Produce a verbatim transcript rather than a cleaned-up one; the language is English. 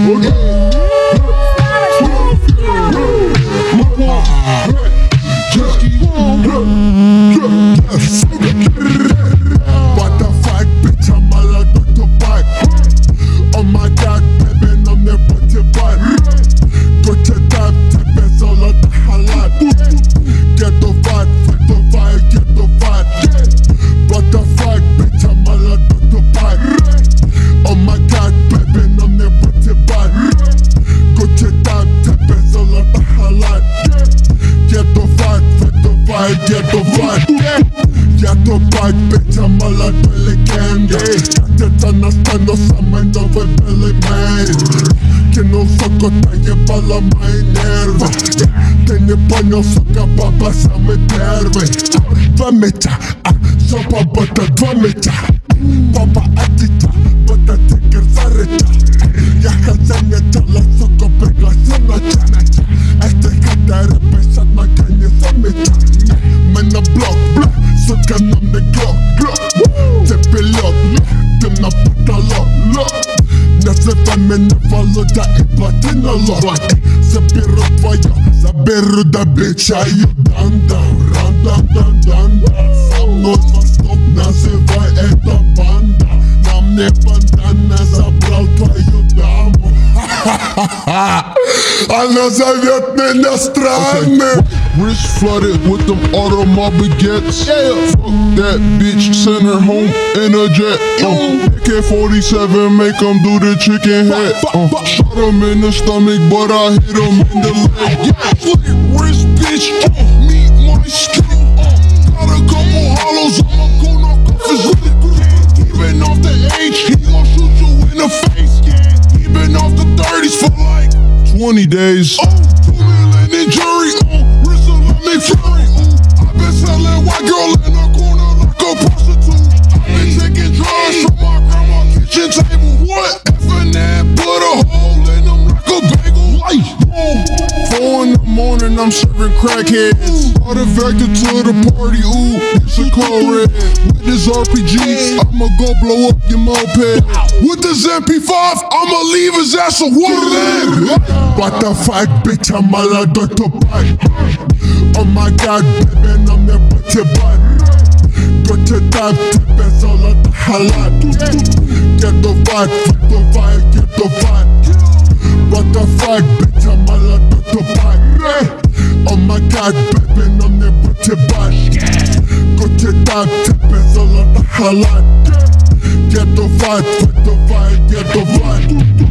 What the fuck, bitch, I'm alla Doktor Park. Oh my god, baby, namnet Doktor Park. Doktor Tap, tepe sola da halat. Get the vibe, fuck the vibe, get the vibe. What the fuck, bitch, I'm alla Doktor Park. Oh my god, baby, namnet Doktor Park. Doktor Tap, tepe sola da halat. Get the vibe, fuck the vibe, get the vibe. Get the vibe, bitch, I'm alla legende. Jätetana stanno samman dove belle man. Che non so cosa jeballa mai nerve. Te ne pogno suka baba same terve. Dva meća, a sopa bota dva meća. Baba atita, bota teker zareća. Jaka zemlja čala suko pregla sanaća. Este kada repe sad na kanje zameća. Men na blok, blok, suka nam ne glok, glok. Te pilot, tym na puta lo, lo. Nazywaj mnie Waluda i platyna lo. Zabieru twoja, zabieru da bitcha i dan dan, ran dan dan dan. Sam mną dwa stop, nazywaj это banda. Na mnie bandana zabrał твою даму. Она зовет меня странным. Wrist flooded with them Audemars baguettes. Yeah. Fuck that bitch, send her home in a jet. Uh, A K forty-seven, make him do the chicken head. Uh, shot him in the stomach, but I hit him in the leg. Yeah, slit wrist, bitch. Uh, meet my skill. Uh, got a couple hollows, I'ma go knock off his lip. Even off the H, he gon' shoot you in the face. Yeah, he been off the thirties for like twenty days. Oh, two million in jury. Oh, McFlurry, ooh, I been selling white girl in the corner like a prostitute. I been taking drugs from my grandma's kitchen table. What? Effing that, put a hole in them like a bagel. Life, four in the morning, I'm serving crackheads. Artifacted to the party, ooh, it's a car red. With this R P G, I'ma go blow up your moped. With this M P five, I'ma leave his ass a wood. What the fuck, bitch, I'm alla Doktor Park. Oh my god, baby, namnet Doktor Park. Doktor Tap, tepe sola da halat. Get the vibe, fuck the vibe, get the vibe. What the fuck, bitch, I'm alla Doktor Park. Oh my god, baby, namnet Doktor Park. Doktor Tap, tepe sola da halat. Get the vibe, fuck the vibe, get the vibe.